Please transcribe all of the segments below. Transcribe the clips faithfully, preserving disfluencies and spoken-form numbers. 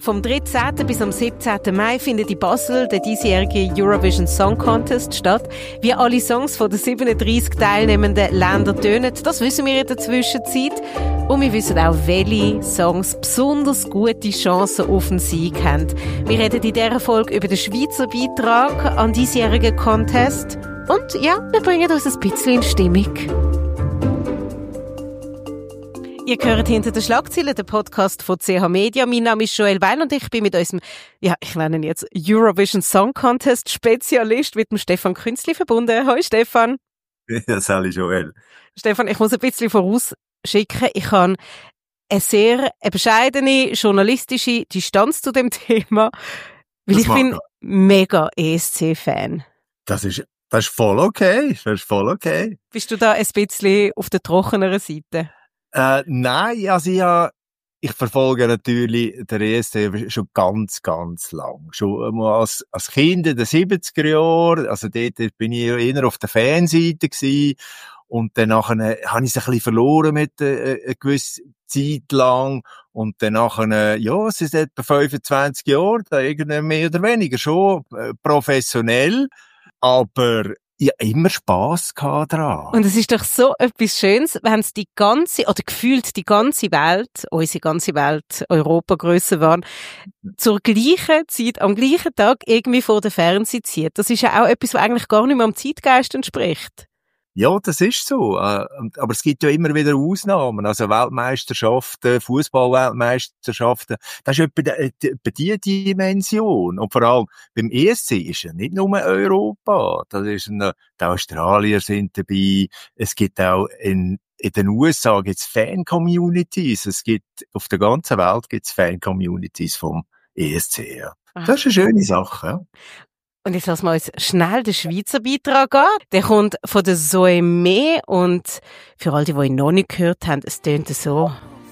Vom dreizehnten bis am siebzehnten Mai findet in Basel der diesjährige Eurovision Song Contest statt. Wie alle Songs von den siebenunddreissig teilnehmenden Ländern tönen, das wissen wir in der Zwischenzeit. Und wir wissen auch, welche Songs besonders gute Chancen auf den Sieg haben. Wir reden in dieser Folge über den Schweizer Beitrag an diesjährigen Contest. Und ja, wir bringen uns ein bisschen in Stimmung. Ihr hört «Hinter den Schlagzeilen», den Podcast von C H Media. Mein Name ist Joel Weil und ich bin mit unserem, ja, ich nenne ihn jetzt Eurovision Song Contest Spezialist mit dem Stefan Künzli verbunden. Hallo Stefan. Ja, sali Joel. Stefan, ich muss ein bisschen vorausschicken. Ich habe eine sehr eine bescheidene journalistische Distanz zu dem Thema, weil das ich bin mega E S C-Fan. Das ist, das ist voll okay. Das ist voll okay. Bist du da ein bisschen auf der trockeneren Seite? Äh, nein, also ja, ich verfolge natürlich den E S C schon ganz, ganz lang. Schon mal als, als Kind in den siebziger Jahren, also dort bin ich eher auf der Fanseite gewesen. Und dann nachher habe ich es ein bisschen verloren mit äh, einer gewissen Zeit lang. Und dann nachher, ja, es ist etwa fünfundzwanzig Jahre, da irgendwie mehr oder weniger schon äh, professionell. Aber ich habe immer Spass gehabt daran. Und es ist doch so etwas Schönes, wenn es die ganze, oder gefühlt die ganze Welt, unsere ganze Welt, Europa grösser waren, zur gleichen Zeit, am gleichen Tag irgendwie vor den Fernseher zieht. Das ist ja auch etwas, was eigentlich gar nicht mehr am Zeitgeist entspricht. Ja, das ist so. Aber es gibt ja immer wieder Ausnahmen. Also Weltmeisterschaften, Fußball-Weltmeisterschaften. Das ist etwa die Dimension. Und vor allem beim E S C ist ja nicht nur Europa. Das ist ein, die Australier sind dabei. Es gibt auch in, in den U S A gibt's Fan-Communities. Es gibt, auf der ganzen Welt gibt's Fan-Communities vom E S C. Ja. Das ist eine schöne Sache. Ja. Und jetzt lassen wir uns schnell den Schweizer Beitrag an. Der kommt von der Zoe Mee und für all die, die ihn noch nicht gehört haben, es tönt so.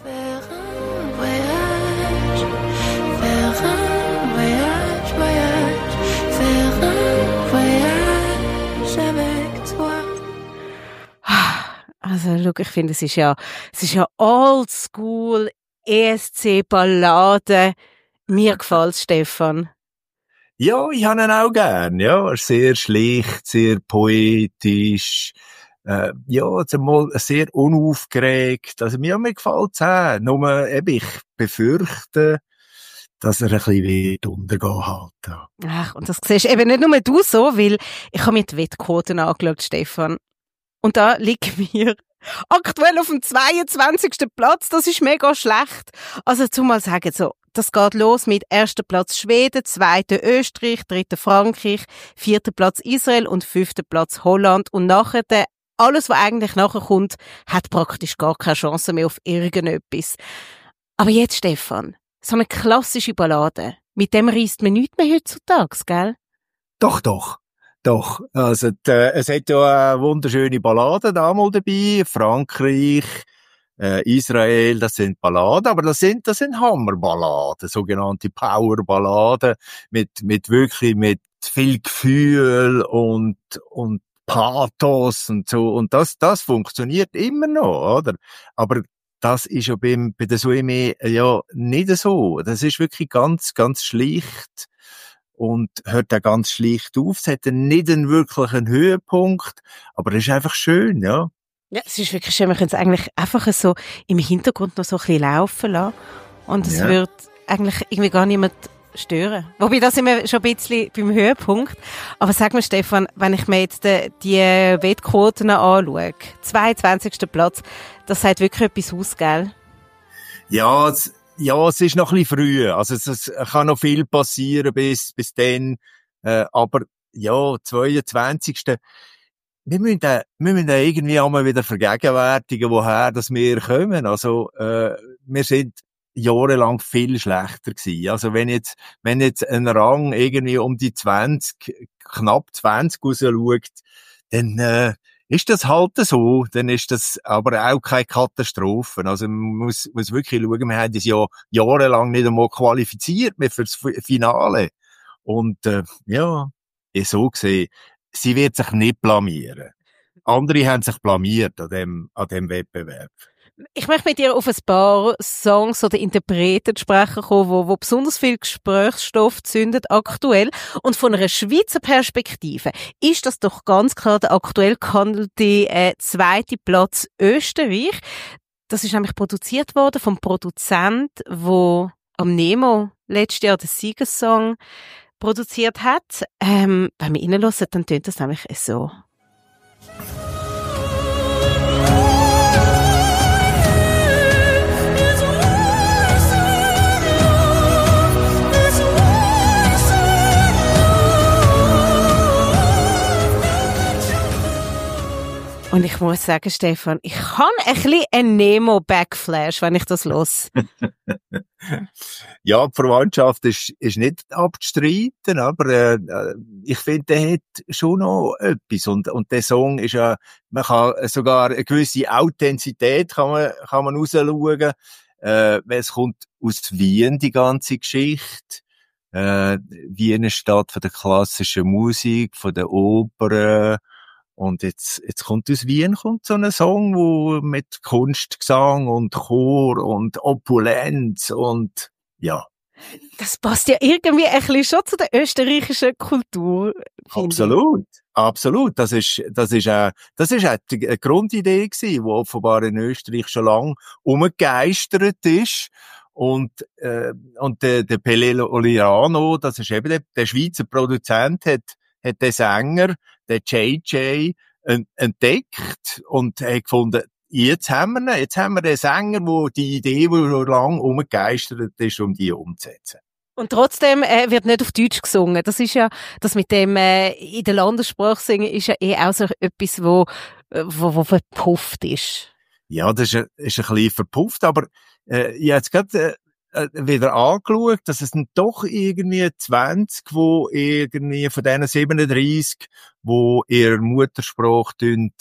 Also, schau, ich finde, es ist ja, es ist ja oldschool E S C-Ballade. Mir gefällt's, Stefan. Ja, ich habe ihn auch gern, ja. Sehr schlicht, sehr poetisch, äh, ja, zumal sehr unaufgeregt. Also, mir, mir gefällt's auch. Nur, eben, ich befürchte, dass er ein bisschen wird untergehen halt, ja. Ach, und das siehst eben nicht nur du so, weil ich habe mir die Wettquoten angeschaut, Stefan. Und da liegen wir aktuell auf dem zweiundzwanzigsten Platz. Das ist mega schlecht. Also, zumal sagen so, das geht los mit erster Platz Schweden, zweiter Österreich, dritter Frankreich, vierter Platz Israel und fünfter Platz Holland. Und nachher, der, alles, was eigentlich nachher kommt, hat praktisch gar keine Chance mehr auf irgendetwas. Aber jetzt, Stefan, so eine klassische Ballade, mit dem reisst man nichts mehr heutzutage, gell? Doch, doch. Doch. Also, die, es hat ja eine wunderschöne Ballade da mal dabei. Frankreich, Äh, Israel, das sind Balladen, aber das sind, das sind Hammerballaden, sogenannte Powerballaden, mit, mit wirklich, mit viel Gefühl und, und Pathos und so. Und das, das funktioniert immer noch, oder? Aber das ist ja beim, bei der Suime ja nicht so. Das ist wirklich ganz, ganz schlicht und hört auch ganz schlicht auf. Es hat nicht einen wirklichen Höhepunkt, aber es ist einfach schön, ja. Ja, es ist wirklich schön. Wir können es eigentlich einfach so im Hintergrund noch so ein bisschen laufen lassen. Und es ja. wird eigentlich irgendwie gar niemand stören. Wobei, da sind wir schon ein bisschen beim Höhepunkt. Aber sag mir, Stefan, wenn ich mir jetzt die, die Wettquoten anschaue, zweiundzwanzigster Platz, das sagt wirklich etwas aus, gell? Ja, es, ja, es ist noch ein bisschen früh. Also es, es kann noch viel passieren bis, bis dann. Äh, aber ja, zweiundzwanzigsten Wir müssen, da, wir müssen da irgendwie einmal wieder vergegenwärtigen, woher dass wir kommen. Also, äh, wir sind jahrelang viel schlechter gewesen. Also, wenn jetzt, wenn jetzt ein Rang irgendwie um die zwanzig, knapp zwanzig rausschaut, dann, äh, ist das halt so. Dann ist das aber auch keine Katastrophe. Also, man muss, muss wirklich schauen, wir haben das ja jahrelang nicht einmal qualifiziert mehr fürs Finale. Und, äh, ja, so gesehen, sie wird sich nicht blamieren. Andere haben sich blamiert an dem, an dem Wettbewerb. Ich möchte mit dir auf ein paar Songs oder Interpreten zu sprechen kommen, wo, wo besonders viel Gesprächsstoff zündet aktuell. Und von einer Schweizer Perspektive ist das doch ganz klar der aktuell gehandelte äh, zweite Platz Österreich. Das ist nämlich produziert worden vom Produzent, wo am Nemo letztes Jahr den Siegersong produziert hat. Ähm, wenn wir reinhören, dann tönt das nämlich so. Und ich muss sagen, Stefan, ich habe ein bisschen einen Nemo-Backflash, wenn ich das los. Ja, die Verwandtschaft ist, ist nicht abzustreiten, aber äh, ich finde, der hat schon noch etwas. Und, und der Song ist ja, man kann sogar eine gewisse Authentizität kann man, kann man rausschauen. Äh, es kommt aus Wien, die ganze Geschichte. Äh, Wien ist eine Stadt von der klassischen Musik, von der Oper. Und jetzt, jetzt kommt aus Wien kommt so ein Song, wo mit Kunstgesang und Chor und Opulenz und, ja. Das passt ja irgendwie ein bisschen schon zu der österreichischen Kultur. Absolut. Absolut. Das ist, das ist auch, das ist auch die Grundidee gewesen, die offenbar in Österreich schon lange umgegeistert ist. Und, äh, und der, der Pelle Oliano, das ist eben der, der Schweizer Produzent, hat, hat den Sänger, der J J, entdeckt und hat gefunden, jetzt haben wir ihn, jetzt haben wir den Sänger, wo die Idee, die schon lange umgegeistert ist, um die umzusetzen. Und trotzdem äh, wird nicht auf Deutsch gesungen. Das ist ja, das mit dem äh, in der Landessprache singen ist ja eh auch so etwas, wo, wo, wo verpufft ist. Ja, das ist, ist ein bisschen verpufft, aber äh, ich habe jetzt gerade äh, wieder angeschaut, dass es dann doch irgendwie zwanzig, wo irgendwie von diesen siebenunddreissig, wo ihre Muttersprache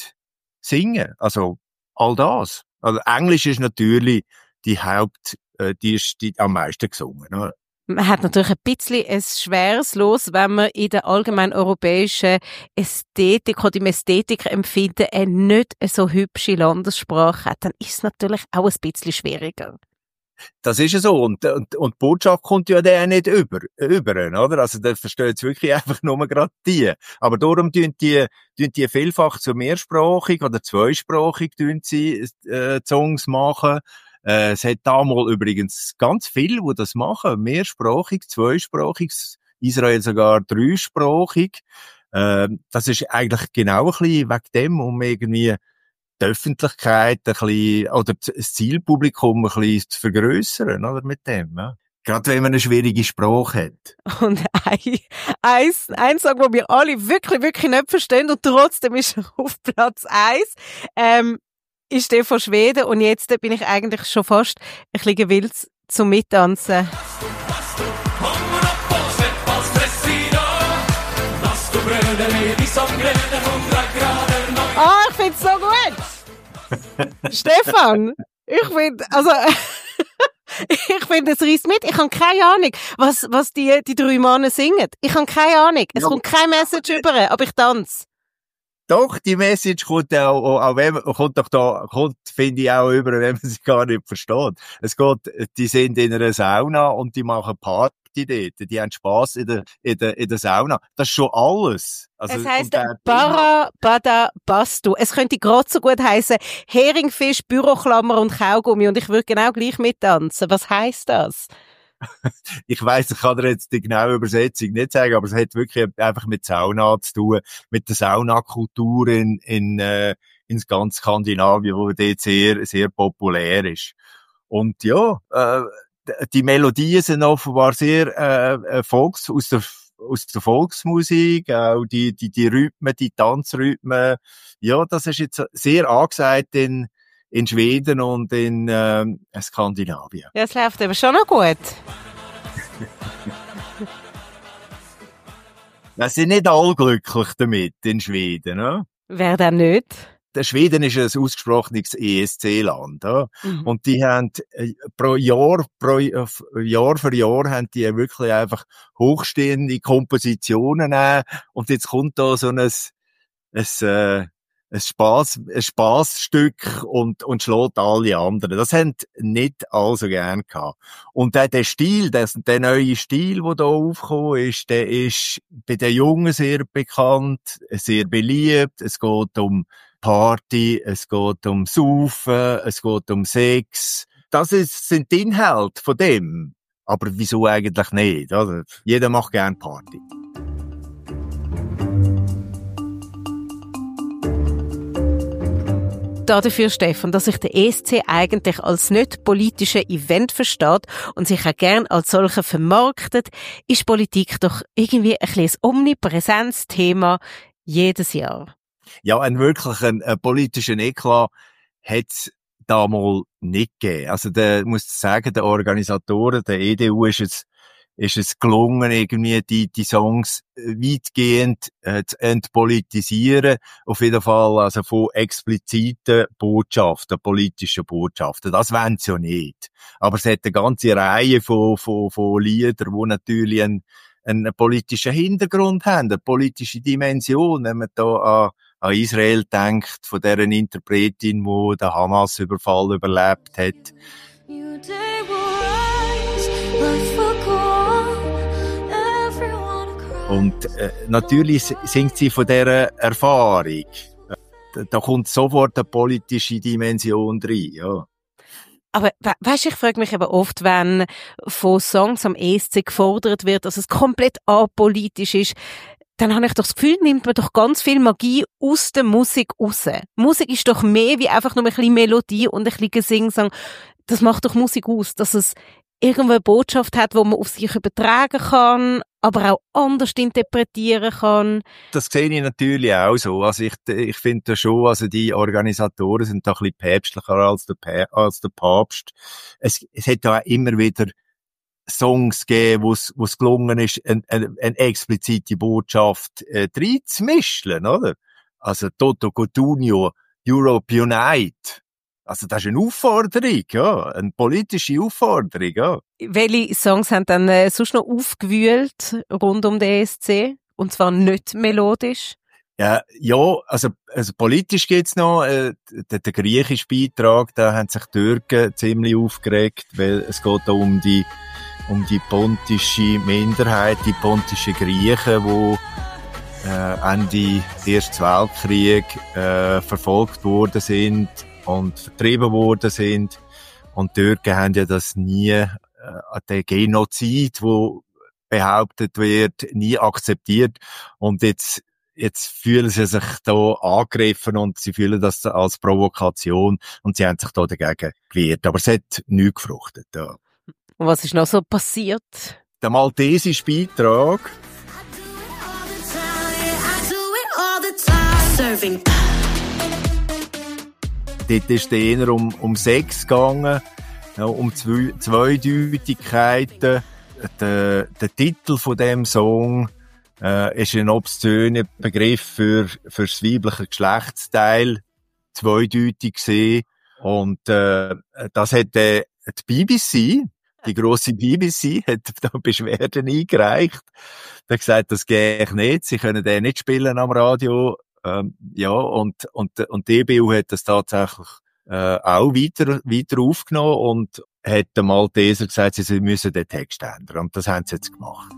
singen. Also all das. Also Englisch ist natürlich die Haupt, äh, die ist die am meisten gesungen. Oder? Man hat natürlich ein bisschen ein schweres Los, wenn man in der allgemein europäischen Ästhetik oder im Ästhetikempfinden eine nicht so hübsche Landessprache hat, dann ist es natürlich auch ein bisschen schwieriger. Das ist ja so. Und, und, und die Botschaft kommt ja dann nicht über, über, oder? Also, da versteht es wirklich einfach nur gerade die. Aber darum tun die, tun die vielfach zu mehrsprachig oder zweisprachig tun sie, äh, Songs machen. Äh, es hat damals übrigens ganz viele, die das machen. Mehrsprachig, zweisprachig, Israel sogar dreisprachig. Äh, das ist eigentlich genau ein bisschen wegen dem, um irgendwie die Öffentlichkeit ein bisschen, oder das Zielpublikum ein bisschen zu vergrössern, oder, mit dem, ja. Gerade wenn man eine schwierige Sprache hat. Und ein, ein, ein Song, den wir alle wirklich, wirklich nicht verstehen, und trotzdem ist er auf Platz eins, ähm, ist der von Schweden, und jetzt bin ich eigentlich schon fast ein bisschen gewillt zum Mittanzen. Ah, ich find's so gut! Stefan, ich find, also, ich finde, es reißt mit. Ich habe keine Ahnung, was, was die, die drei Männer singen. Ich habe keine Ahnung. Es ja, kommt keine Message über, aber ich tanze. Doch, die Message kommt auch, auch, auch wenn, kommt doch da, kommt, finde ich auch über, wenn man sie gar nicht versteht. Es geht, die sind in einer Sauna und die machen Party dort. Die haben Spass in der, in der, in der Sauna. Das ist schon alles. Also, es heisst Bara Bada Bastu. Es könnte gerade so gut heissen Heringfisch, Büroklammer und Kaugummi, und ich würde genau gleich mittanzen. Was heisst das? Ich weiss, ich kann dir jetzt die genaue Übersetzung nicht sagen, aber es hat wirklich einfach mit Sauna zu tun, mit der Saunakultur in, in, äh, in ganz Skandinavien, wo dort sehr, sehr populär ist. Und ja, äh, die Melodien sind offenbar sehr, äh, Volks, aus der, aus der Volksmusik, auch die, die, die Rhythmen, die Tanzrhythmen. Ja, das ist jetzt sehr angesagt in, in Schweden und in ähm, Skandinavien. Ja, es läuft aber schon noch gut. Wir sind nicht alle glücklich damit in Schweden. Ne? Wer denn nicht? Der Schweden ist ein ausgesprochenes E S C-Land. Ja? Mhm. Und die haben pro Jahr, pro Jahr für Jahr haben die wirklich einfach hochstehende Kompositionen. Und jetzt kommt da so ein, ein äh, ein Spass, ein Spassstück und, und schlägt alle anderen. Das haben nicht alle so gern gehabt. Und der, der Stil, der, der neue Stil, der da aufgekommen ist, der ist bei den Jungen sehr bekannt, sehr beliebt. Es geht um Party, es geht um Saufen, es geht um Sex. Das ist, sind die Inhalte von dem. Aber wieso eigentlich nicht? Also, jeder macht gern Party. Dafür, Stefan, dass sich der E S C eigentlich als nicht politisches Event versteht und sich auch gern als solcher vermarktet, ist Politik doch irgendwie ein kleines omnipräsentes Thema jedes Jahr. Ja, einen wirklichen äh, politischen Eklat hat's da mal nicht gegeben. Also, der, muss ich sagen, der Organisatoren, der E D U, ist es, ist es gelungen, irgendwie die, die Songs weitgehend äh, zu entpolitisieren. Auf jeden Fall, also von expliziten Botschaften, politischen Botschaften. Das wollen sie ja nicht. Aber es hat eine ganze Reihe von, von, von Liedern, die natürlich einen, einen politischen Hintergrund haben, eine politische Dimension, wenn man da an an Israel denkt, von deren Interpretin, die den Hamas-Überfall überlebt hat. Und äh, natürlich singt sie von dieser Erfahrung. Da, da kommt sofort eine politische Dimension rein, ja. Aber we weisst, ich frage mich eben oft, wenn von Songs am E S C gefordert wird, dass es komplett apolitisch ist, dann habe ich doch das Gefühl, nimmt man doch ganz viel Magie aus der Musik raus. Musik ist doch mehr wie einfach nur ein bisschen Melodie und ein bisschen Gesingsang. Das macht doch Musik aus, dass es irgendwo eine Botschaft hat, die man auf sich übertragen kann, aber auch anders interpretieren kann. Das sehe ich natürlich auch so. Also ich, ich finde da schon, also die Organisatoren sind da ein bisschen päpstlicher als der, Pä als der Papst. Es, es hat da auch immer wieder Songs gegeben, wo es, wo es gelungen ist, eine, eine, eine explizite Botschaft äh, reinzumischen, oder? Also Toto Cutugno, Europe Unite. Also das ist eine Aufforderung, ja, eine politische Aufforderung, ja. Welche Songs haben dann äh, sonst noch aufgewühlt rund um den E S C? Und zwar nicht melodisch? Ja, ja, also, also politisch geht's noch, äh, der, der griechische Beitrag, da haben sich die Türken ziemlich aufgeregt, weil es geht da um die um die pontische Minderheit, die pontische Griechen, die äh, Ende Ersten Weltkrieg äh, verfolgt worden sind und vertrieben worden sind. Und die Türken haben ja das nie, äh, den Genozid, wo behauptet wird, nie akzeptiert. Und jetzt Jetzt fühlen sie sich da angegriffen und sie fühlen das als Provokation und sie haben sich da dagegen gewehrt. Aber es hat nichts gefruchtet, ja. Und was ist noch so passiert? Der maltesische Beitrag. Dort ist es eher um, um Sex gegangen, ja, um Zwei, Zweideutigkeiten. Der, der Titel von dem Song äh, ist ein obszöner Begriff für, für das weibliche Geschlechtsteil, zweideutig gesehen. Und äh, das hat äh, die B B C, die grosse B B C, hat da Beschwerden eingereicht. Die hat gesagt, das gehe ich nicht, sie können den nicht spielen am Radio. Ähm, ja, und, und, und die E B U hat das tatsächlich äh, auch weiter, weiter aufgenommen und hat dem Malteser gesagt, sie müssen den Text ändern. Und das haben sie jetzt gemacht.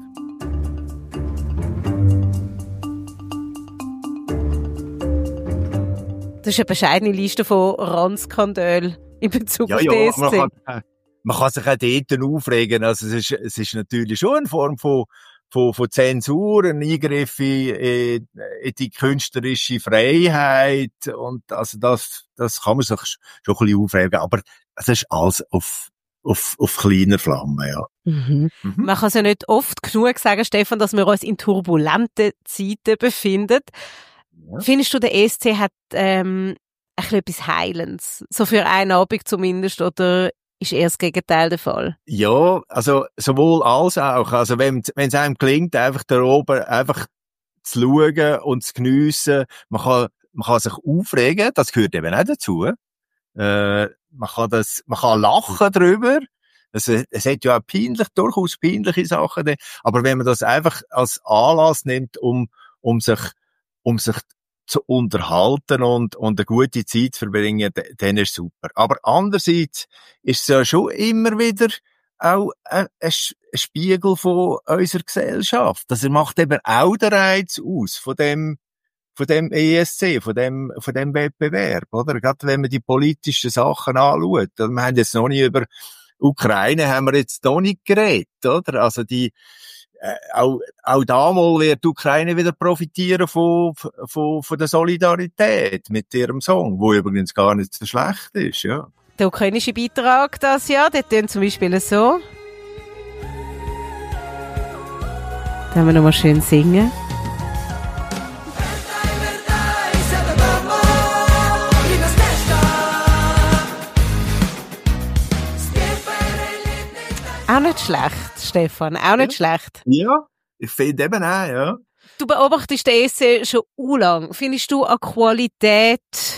Das ist eine bescheidene Liste von Randskandalen in Bezug ja, auf ja, die E S C. Man kann, man kann sich auch dort aufregen. Also es ist, es ist natürlich schon eine Form von, von, von Zensur, ein Eingriff in, in die künstlerische Freiheit. Und also das, das kann man sich schon ein bisschen aufregen. Aber es ist alles auf, auf, auf kleiner Flamme, ja. Mhm. Mhm. Man kann es ja nicht oft genug sagen, Stefan, dass wir uns in turbulenten Zeiten befinden. Ja. Findest du, der E S C hat ähm, ein bisschen etwas Heilendes? So für einen Abend zumindest, oder ist eher das Gegenteil der Fall? Ja, also sowohl als auch. Also wenn es einem gelingt, einfach da oben einfach zu schauen und zu geniessen, man kann, man kann sich aufregen, das gehört eben auch dazu. Äh, man kann das, man kann lachen drüber. Es, es hat ja auch peinlich, durchaus peinliche Sachen, aber wenn man das einfach als Anlass nimmt, um, um sich, um sich zu unterhalten und, und eine gute Zeit zu verbringen, dann ist super. Aber andererseits ist es ja schon immer wieder auch ein, ein Spiegel von unserer Gesellschaft. Das macht eben auch den Reiz aus von dem, von dem E S C, von dem, von dem Wettbewerb, oder? Gerade wenn man die politischen Sachen anschaut. Wir haben jetzt noch nicht über Ukraine haben wir jetzt noch nicht geredet, oder? Also die, äh, auch, auch da mal wird die Ukraine wieder profitieren von, von, von der Solidarität mit ihrem Song, wo übrigens gar nicht so schlecht ist, ja. Der ukrainische Beitrag das Jahr, der tönt zum Beispiel so. Da haben wir nochmal schön singen. Auch nicht schlecht, Stefan, auch nicht ja. schlecht. Ja, ich finde eben auch, ja. Du beobachtest den E S C schon u lang. Findest du, an Qualität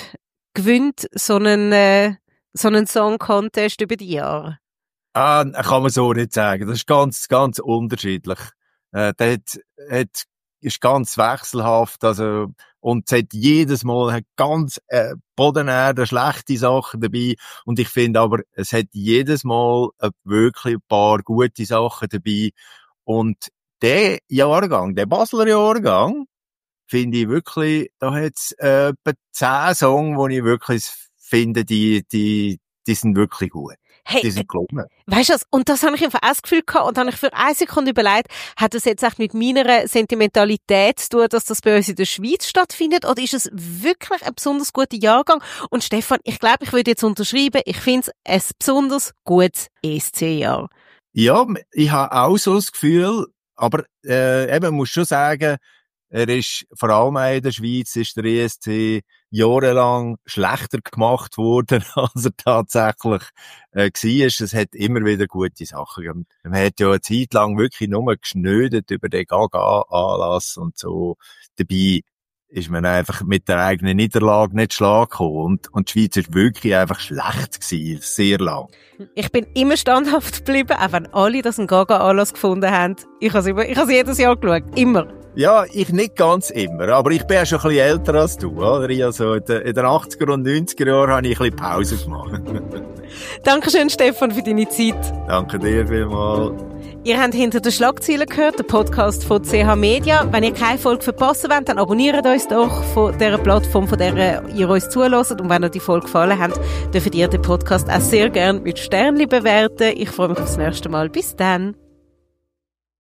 gewinnt so einen, äh, so einen Song-Contest über die Jahre? Ah, kann man so nicht sagen. Das ist ganz, ganz unterschiedlich. Äh, der hat, hat, ist ganz wechselhaft, also, und es hat jedes Mal hat ganz, äh, bodenernde, schlechte Sachen dabei. Und ich finde aber, es hat jedes Mal äh, wirklich ein paar gute Sachen dabei. Und der Jahrgang, der Basler Jahrgang, finde ich wirklich, da hat's, äh, etwa zehn Songs, wo ich wirklich finde, die, die, die sind wirklich gut. Hey, die sind gelungen. Weißt du was? Und das habe ich einfach auch das Gefühl gehabt und habe ich für eine Sekunde überlegt, hat das jetzt echt mit meiner Sentimentalität zu tun, dass das bei uns in der Schweiz stattfindet, oder ist es wirklich ein besonders guter Jahrgang? Und Stefan, ich glaube, ich würde jetzt unterschreiben, ich finde es ein besonders gutes E S C-Jahr. Ja, ich habe auch so das Gefühl, aber äh, eben, man muss schon sagen, er ist, vor allem auch in der Schweiz, ist der E S C jahrelang schlechter gemacht worden, als er tatsächlich äh, war. Es hat immer wieder gute Sachen gegeben. Man hat ja eine Zeit lang wirklich nur geschnödet über den Gaga-Anlass und so. Dabei ist man einfach mit der eigenen Niederlage nicht schlag gekommen. Und, und die Schweiz ist wirklich einfach schlecht gewesen, sehr lang. Ich bin immer standhaft geblieben, auch wenn alle das einen Gaga-Anlass gefunden haben. Ich habe es ich habe jedes Jahr geschaut. Immer. Ja, ich nicht ganz immer, aber ich bin ja schon ein bisschen älter als du, oder? Also in den achtziger und neunziger Jahren habe ich ein bisschen Pause gemacht. Dankeschön, Stefan, für deine Zeit. Danke dir vielmals. Ihr habt «Hinter den Schlagzeilen» gehört, der Podcast von C H Media. Wenn ihr keine Folge verpassen wollt, dann abonniert uns doch von dieser Plattform, von der ihr uns zuhört. Und wenn euch die Folge gefallen hat, dürft ihr den Podcast auch sehr gerne mit Sternchen bewerten. Ich freue mich aufs nächste Mal. Bis dann.